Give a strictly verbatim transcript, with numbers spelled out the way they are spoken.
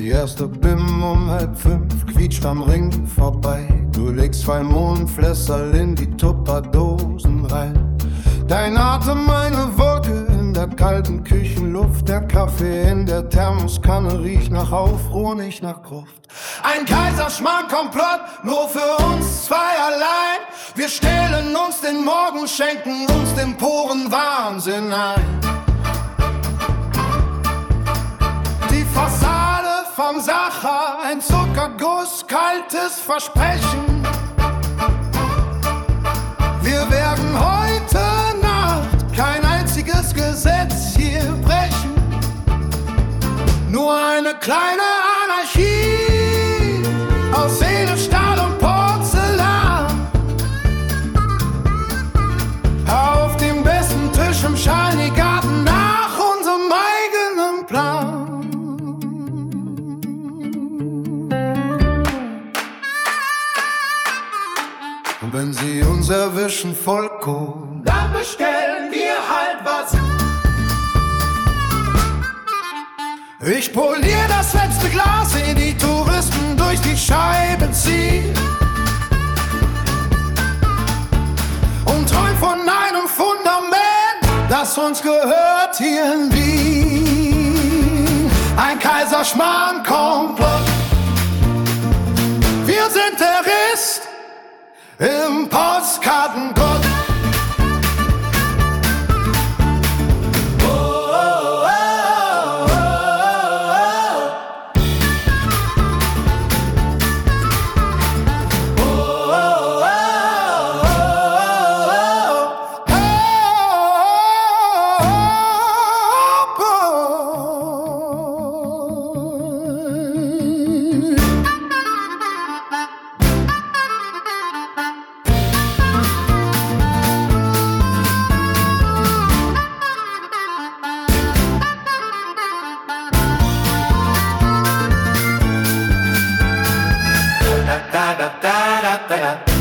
Die erste Bim um halb fünf quietscht am Ring vorbei. Du legst zwei Mondflässerl in die Tupperdosen rein. Dein Atem eine Wolke in der kalten Küchenluft. Der Kaffee in der Thermoskanne riecht nach Aufruhr, nicht nach Gruft. Ein Kaiserschmarrn-Komplott, nur für uns zwei allein. Wir stehlen uns den Morgen, schenken uns den puren Wahnsinn ein. Die Fassade vom Sacher, ein Zuckerguss, kaltes Versprechen. Wir werden heute Nacht kein einziges Gesetz hier brechen. Nur eine kleine Anarchie aus Seele, Stahl und Porzellan. Auf dem besten Tisch im Shiny-Garten nach unserem eigenen Plan. Und wenn sie uns erwischen, Volko, dann bestellen wir halt was. Ich polier das letzte Glas, ehe die Touristen durch die Scheibe ziehen. Und träum von einem Fundament, das uns gehört hier in Wien. Ein Kaiserschmarrn-Komplott. Wir sind der Rest im Postkartengott. Da da da da da da.